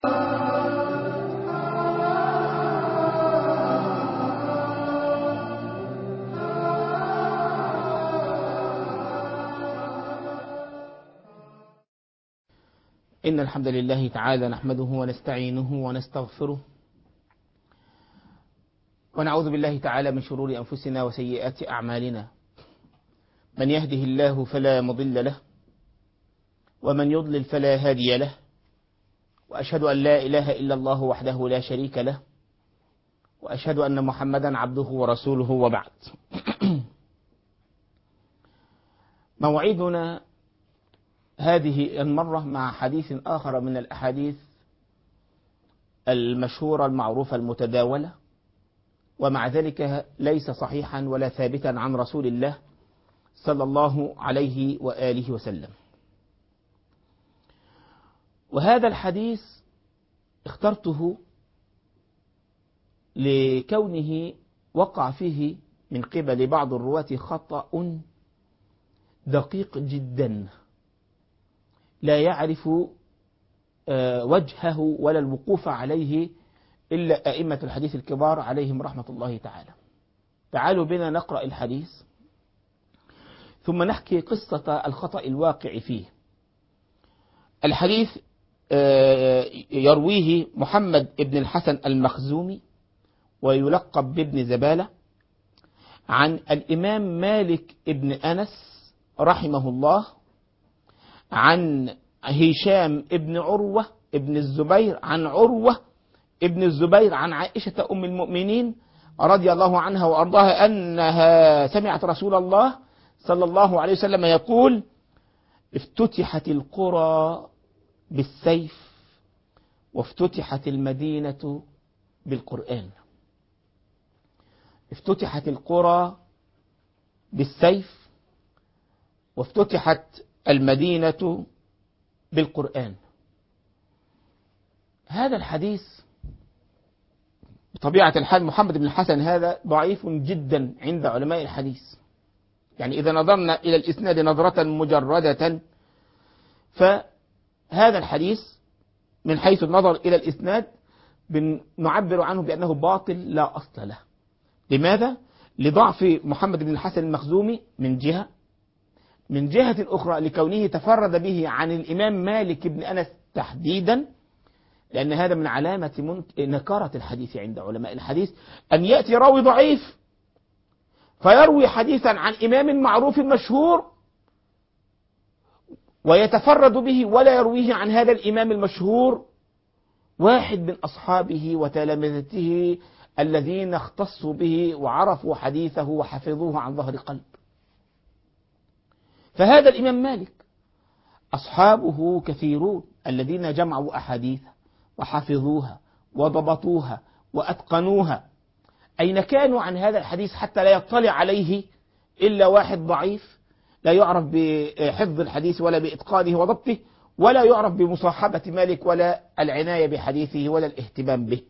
إن الحمد لله تعالى نحمده ونستعينه ونستغفره ونعوذ بالله تعالى من شرور أنفسنا وسيئات أعمالنا. من يهده الله فلا مضل له ومن يضلل فلا هادي له، وأشهد أن لا إله إلا الله وحده لا شريك له، وأشهد أن محمدا عبده ورسوله، وبعد. موعدنا هذه المرة مع حديث آخر من الأحاديث المشهورة المعروفة المتداولة، ومع ذلك ليس صحيحا ولا ثابتا عن رسول الله صلى الله عليه وآله وسلم. وهذا الحديث اخترته لكونه وقع فيه من قبل بعض الرواة خطأ دقيق جدا لا يعرف وجهه ولا الوقوف عليه إلا أئمة الحديث الكبار عليهم رحمة الله تعالى. تعالوا بنا نقرأ الحديث ثم نحكي قصة الخطأ الواقع فيه. الحديث يرويه محمد بن الحسن المخزومي ويلقب بابن زبالة عن الإمام مالك بن أنس رحمه الله، عن هشام ابن عروة ابن الزبير عن عروة ابن الزبير عن عائشة أم المؤمنين رضي الله عنها وأرضاها أنها سمعت رسول الله صلى الله عليه وسلم يقول: افتتحت القرى بالسيف وافتتحت المدينة بالقرآن. افتتحت القرى بالسيف وافتتحت المدينة بالقرآن. هذا الحديث بطبيعة الحال محمد بن الحسن هذا ضعيف جدا عند علماء الحديث. يعني إذا نظرنا إلى الإسناد نظرة مجردة فهذا الحديث من حيث النظر إلى الإسناد نعبر عنه بأنه باطل لا أصل له. لماذا؟ لضعف محمد بن الحسن المخزومي من جهة أخرى لكونه تفرد به عن الإمام مالك بن أنس تحديدا، لأن هذا من علامة نكارة الحديث عند علماء الحديث أن يأتي راوي ضعيف فيروي حديثا عن إمام معروف مشهور ويتفرد به ولا يرويه عن هذا الإمام المشهور واحد من أصحابه وتلامذته الذين اختصوا به وعرفوا حديثه وحفظوه عن ظهر قلب. فهذا الإمام مالك أصحابه كثيرون الذين جمعوا أحاديثه وحفظوها وضبطوها وأتقنوها. أين كانوا عن هذا الحديث حتى لا يطلع عليه إلا واحد ضعيف لا يعرف بحفظ الحديث ولا بإتقانه وضبطه، ولا يعرف بمصاحبة مالك ولا العناية بحديثه ولا الاهتمام به.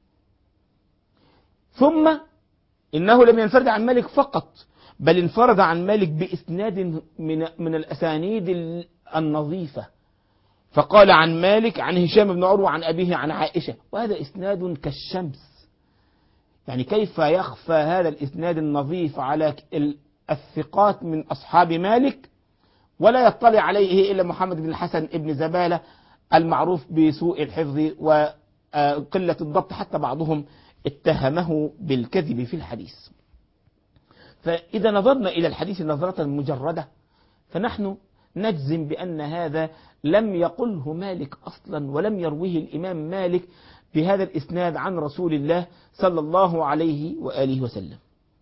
ثم إنه لم ينفرد عن مالك فقط، بل انفرد عن مالك بإسناد من الأسانيد النظيفة، فقال عن مالك عن هشام بن عروة عن أبيه عن عائشة، وهذا إسناد كالشمس. يعني كيف يخفى هذا الإسناد النظيف على الثقات من أصحاب مالك ولا يطلع عليه إلا محمد بن الحسن ابن زبالة المعروف بسوء الحفظ وقلة الضبط، حتى بعضهم اتهمه بالكذب في الحديث. فإذا نظرنا إلى الحديث نظرة مجردة فنحن نجزم بأن هذا لم يقله مالك أصلا ولم يرويه الإمام مالك بهذا الإسناد عن رسول الله صلى الله عليه وآله وسلم.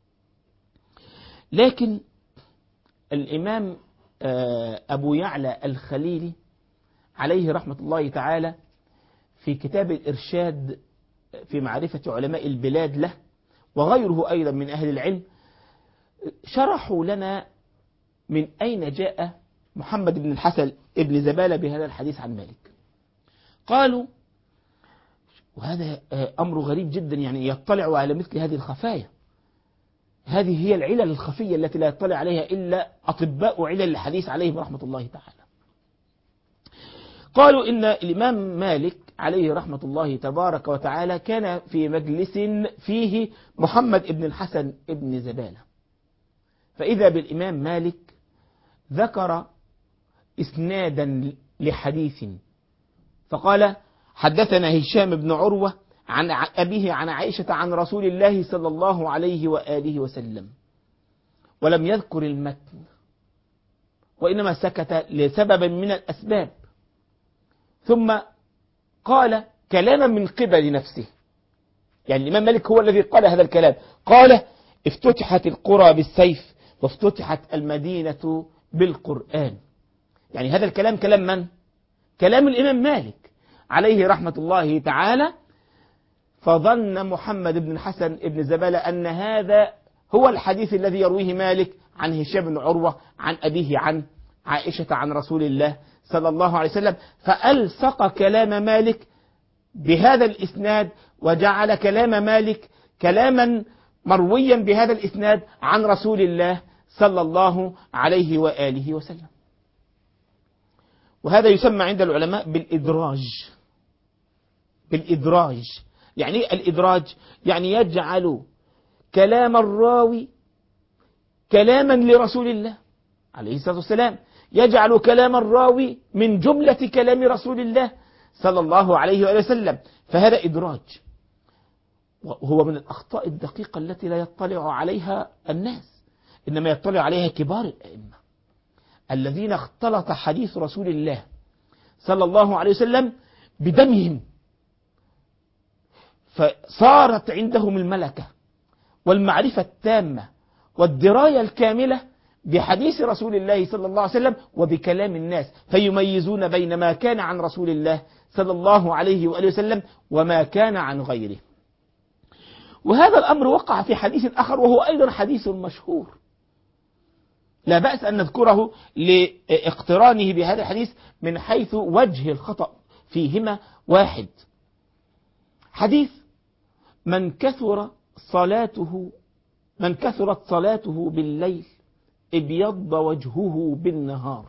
لكن الإمام أبو يعلى الخليلي عليه رحمة الله تعالى في كتاب الإرشاد في معرفة علماء البلاد له وغيره أيضا من أهل العلم شرحوا لنا من أين جاء محمد بن الحسن ابن زبالة بهذا الحديث عن مالك. قالوا، وهذا أمر غريب جدا، يعني يطلع على مثل هذه الخفايا. هذه هي العلل الخفية التي لا يطلع عليها إلا أطباء علل الحديث عليهم رحمة الله تعالى. قالوا إن الإمام مالك عليه رحمة الله تبارك وتعالى كان في مجلس فيه محمد بن الحسن بن زبالة، فإذا بالإمام مالك ذكر إسنادا لحديث فقال: حدثنا هشام بن عروة عن أبيه عن عائشة عن رسول الله صلى الله عليه وآله وسلم، ولم يذكر المتن، وإنما سكت لسبب من الأسباب، ثم قال كلاما من قبل نفسه. يعني الإمام مالك هو الذي قال هذا الكلام، قال: افتتحت القرى بالسيف وافتتحت المدينة بالقرآن. يعني هذا الكلام كلام من؟ كلام الإمام مالك عليه رحمة الله تعالى. فظن محمد بن الحسن بن زبالة أن هذا هو الحديث الذي يرويه مالك عن هشام بن عروة عن أبيه عن عائشة عن رسول الله صلى الله عليه وسلم، فألصق كلام مالك بهذا الإسناد، وجعل كلام مالك كلاما مرويا بهذا الإسناد عن رسول الله صلى الله عليه وآله وسلم. وهذا يسمى عند العلماء بالإدراج. بالإدراج يعني الإدراج يعني يجعل كلام الراوي كلاما لرسول الله عليه الصلاة والسلام، يجعل كلام الراوي من جملة كلام رسول الله صلى الله عليه وآله وسلم، فهذا إدراج، وهو من الأخطاء الدقيقة التي لا يطلع عليها الناس، إنما يطلع عليها كبار الأئمة الذين اختلط حديث رسول الله صلى الله عليه وسلم بدمهم، فصارت عندهم الملكة والمعرفة التامة والدراية الكاملة بحديث رسول الله صلى الله عليه وسلم وبكلام الناس، فيميزون بين ما كان عن رسول الله صلى الله عليه وآله وسلم وما كان عن غيره. وهذا الأمر وقع في حديث آخر وهو أيضا حديث مشهور، لا بأس أن نذكره لاقترانه بهذا الحديث من حيث وجه الخطأ فيهما واحد. حديث من كثرت صلاته بالليل ابيض وجهه بالنهار.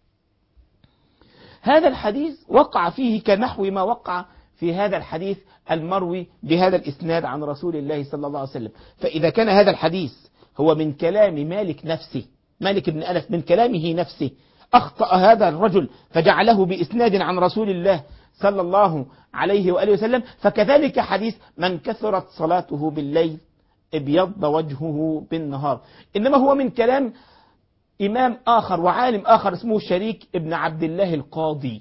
هذا الحديث وقع فيه كنحو ما وقع في هذا الحديث المروي بهذا الإسناد عن رسول الله صلى الله عليه وسلم. فإذا كان هذا الحديث هو من كلام مالك نفسه، مالك بن أنس من كلامه نفسه، أخطأ هذا الرجل فجعله بإسناد عن رسول الله صلى الله عليه وآله وسلم، فكذلك حديث من كثرت صلاته بالليل ابيض وجهه بالنهار، إنما هو من كلام إمام آخر وعالم آخر اسمه شريك ابن عبد الله القاضي،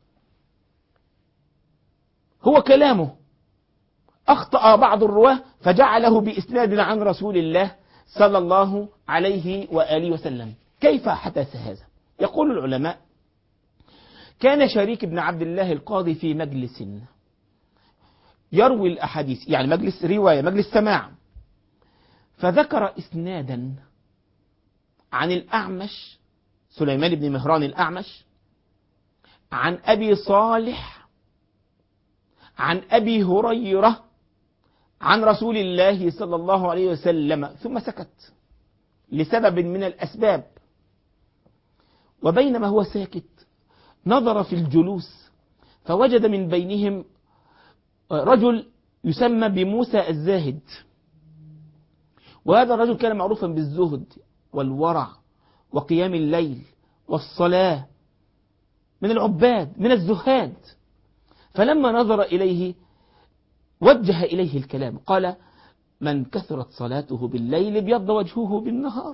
هو كلامه أخطأ بعض الرواه فجعله بإسناد عن رسول الله صلى الله عليه وآله وسلم. كيف حدث هذا؟ يقول العلماء: كان شريك ابن عبد الله القاضي في مجلس يروي الأحاديث، يعني مجلس رواية، مجلس سماع، فذكر إسنادا عن الأعمش سليمان بن مهران الأعمش عن أبي صالح عن أبي هريرة عن رسول الله صلى الله عليه وسلم، ثم سكت لسبب من الأسباب. وبينما هو ساكت نظر في الجلوس فوجد من بينهم رجل يسمى بموسى الزاهد، وهذا الرجل كان معروفا بالزهد والورع وقيام الليل والصلاة، من العباد من الزهاد. فلما نظر إليه وجه إليه الكلام، قال: من كثرت صلاته بالليل ابيض وجهه بالنهار.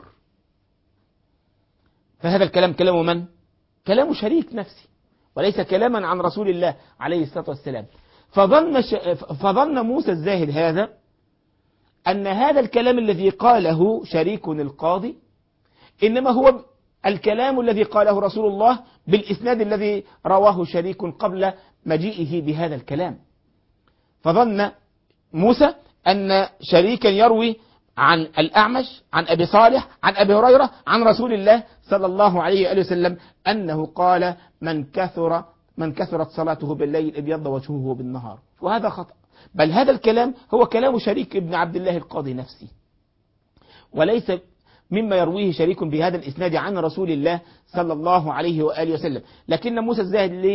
فهذا الكلام كلام من؟ كلام شريك نفسي وليس كلاما عن رسول الله عليه الصلاة والسلام. فظن موسى الزاهد هذا أن هذا الكلام الذي قاله شريك القاضي إنما هو الكلام الذي قاله رسول الله بالإسناد الذي رواه شريك قبل مجيئه بهذا الكلام. فظن موسى أن شريكا يروي عن الأعمش عن أبي صالح عن أبي هريرة عن رسول الله صلى الله عليه وآله وسلم أنه قال: من كثرت صلاته بالليل ابيض وجهه بالنهار. وهذا خطأ، بل هذا الكلام هو كلام شريك ابن عبد الله القاضي نفسه، وليس مما يرويه شريك بهذا الإسناد عن رسول الله صلى الله عليه وآله وسلم. لكن موسى الزاهد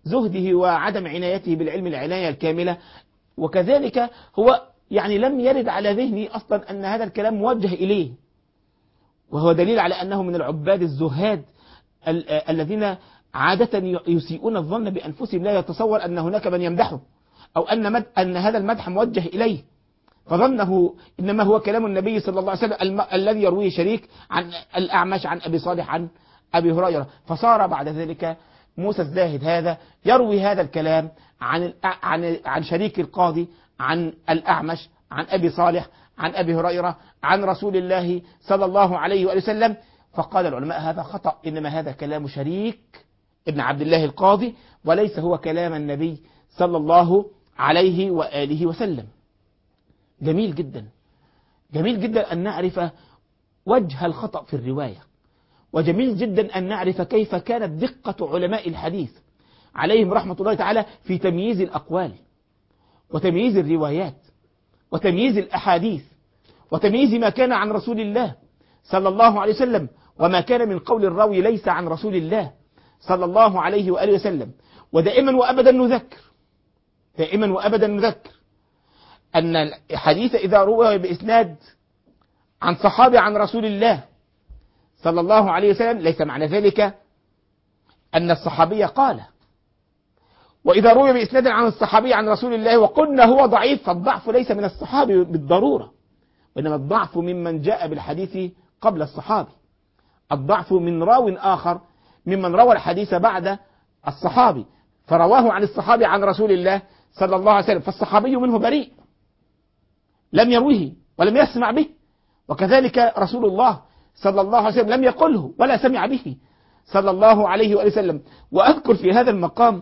زهده وعدم عنايته بالعلم العناية الكاملة. وكذلك هو يعني لم يرد على ذهني أصلا أن هذا الكلام موجه إليه، وهو دليل على أنه من العباد الزهاد الذين عادة يسيئون الظن بأنفسهم، لا يتصور أن هناك من يمدحه أو أن هذا المدح موجه إليه، فظنه إنما هو كلام النبي صلى الله عليه وسلم الذي يرويه شريك عن الأعمش عن أبي صالح عن أبي هريرة. فصار بعد ذلك موسى الزاهد هذا يروي هذا الكلام عن شريك القاضي عن الأعمش عن أبي صالح عن أبي هريرة عن رسول الله صلى الله عليه وآله وسلم. فقال العلماء هذا خطأ، إنما هذا كلام شريك ابن عبد الله القاضي، وليس هو كلام النبي صلى الله عليه وآله وسلم. جميل جدا، جميل جدا أن نعرف وجه الخطأ في الرواية، وجميل جدا أن نعرف كيف كانت دقة علماء الحديث عليهم رحمة الله تعالى في تمييز الأقوال وتمييز الروايات وتمييز الأحاديث وتمييز ما كان عن رسول الله صلى الله عليه وسلم وما كان من قول الراوي ليس عن رسول الله صلى الله عليه وآله وسلم. ودائما وأبدا نذكر، دائما وأبدا نذكر أن الحديث إذا روى بإسناد عن صحابي عن رسول الله صلى الله عليه وسلم ليس معنى ذلك أن الصحابي قال، وإذا روي بإسناد عن الصحابي عن رسول الله وقلنا هو ضعيف، فالضعف ليس من الصحابي بالضرورة، وإنما الضعف ممن جاء بالحديث قبل الصحابي، الضعف من راو آخر ممن روى الحديث بعد الصحابي فرواه عن الصحابي عن رسول الله صلى الله عليه وسلم، فالصحابي منه بريء لم يروه ولم يسمع به، وكذلك رسول الله صلى الله عليه وسلم لم يقله ولا سمع به صلى الله عليه وسلم. وأذكر في هذا المقام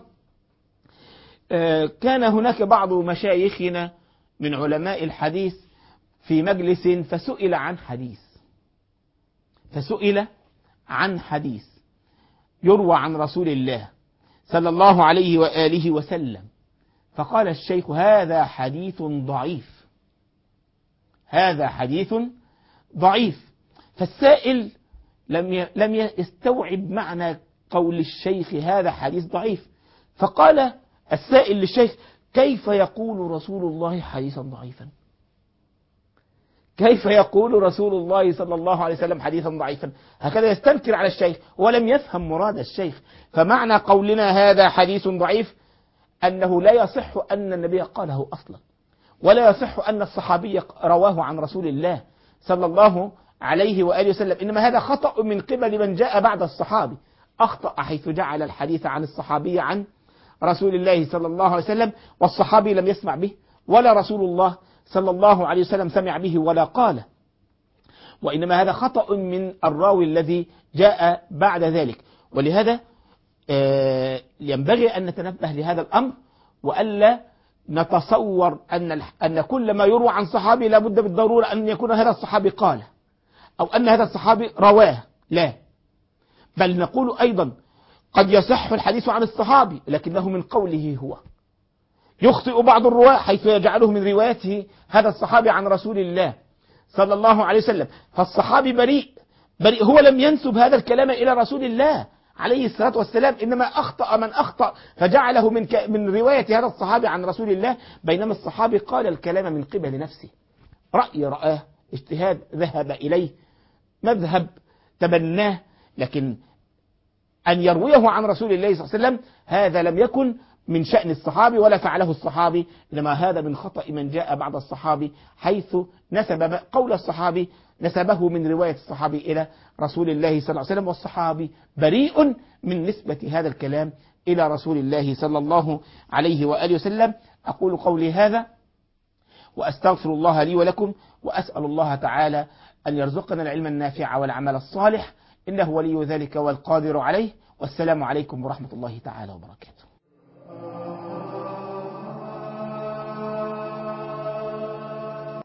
كان هناك بعض مشايخنا من علماء الحديث في مجلس فسئل عن حديث يروى عن رسول الله صلى الله عليه وآله وسلم، فقال الشيخ هذا حديث ضعيف، هذا حديث ضعيف. فالسائل لم يستوعب معنى قول الشيخ هذا حديث ضعيف، فقال السائل للشيخ كيف يقول رسول الله حديثا ضعيفا؟ كيف يقول رسول الله صلى الله عليه وسلم حديثا ضعيفا؟ هكذا يستنكر على الشيخ ولم يفهم مراد الشيخ. فمعنى قولنا هذا حديث ضعيف أنه لا يصح أن النبي قاله أصلا، ولا يصح أن الصحابي رواه عن رسول الله صلى الله عليه وآله وسلم، إنما هذا خطأ من قبل من جاء بعد الصحابي، أخطأ حيث جعل الحديث عن الصحابي عن رسول الله صلى الله عليه وسلم، والصحابي لم يسمع به ولا رسول الله صلى الله عليه وسلم سمع به ولا قال، وإنما هذا خطأ من الراوي الذي جاء بعد ذلك. ولهذا ينبغي أن نتنبه لهذا الأمر، وألا نتصور أن كل ما يروى عن صحابي لابد بالضرورة أن يكون هذا الصحابي قاله أو أن هذا الصحابي رواه، لا، بل نقول أيضا قد يصح الحديث عن الصحابي لكنه من قوله هو، يخطئ بعض الرواة حيث يجعله من روايته هذا الصحابي عن رسول الله صلى الله عليه وسلم، فالصحابي بريء هو لم ينسب هذا الكلام إلى رسول الله عليه الصلاة والسلام، إنما أخطأ من أخطأ فجعله من رواية هذا الصحابي عن رسول الله، بينما الصحابي قال الكلام من قبل نفسه، رأي رآه، اجتهاد ذهب إليه، مذهب تبناه، لكن أن يرويه عن رسول الله صلى الله عليه وسلم هذا لم يكن من شأن الصحابي ولا فعله الصحابي، إنما هذا من خطأ من جاء بعد الصحابي حيث نسب قول الصحابي نسبه من رواية الصحابي إلى رسول الله صلى الله عليه وسلم، والصحابي بريء من نسبة هذا الكلام إلى رسول الله صلى الله عليه وآله وسلم. أقول قولي هذا وأستغفر الله لي ولكم، وأسأل الله تعالى أن يرزقنا العلم النافع والعمل الصالح، إنه ولي ذلك والقادر عليه. والسلام عليكم ورحمة الله تعالى وبركاته.